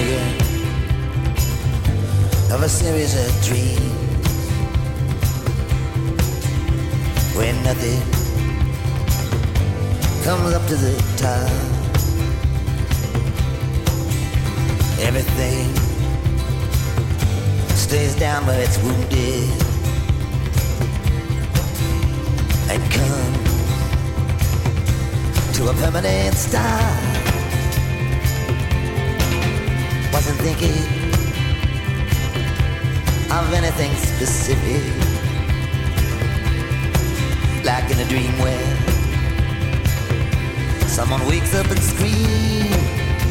thinking of a series of dreams where nothing comes up to the top. Everything stays down where it's wounded and comes to a permanent stop. Wasn't thinking of anything specific, like in a dream where someone wakes up and screams.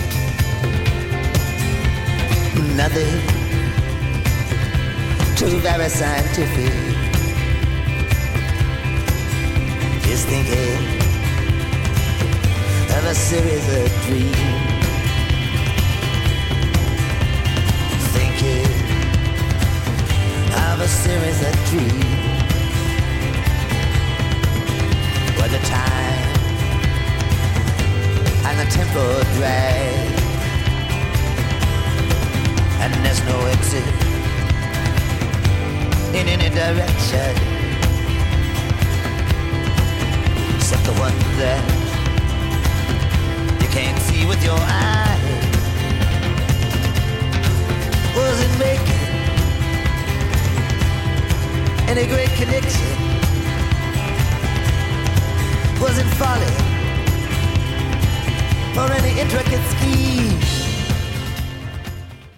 Nothing too very scientific. Just thinking of a series of dreams. Thinking of a series of dreams where the time and the tempo drag, and there's no exit in any direction except the one that you can't see with your eyes. Was it making any great connection? Was it folly or any intricate scheme?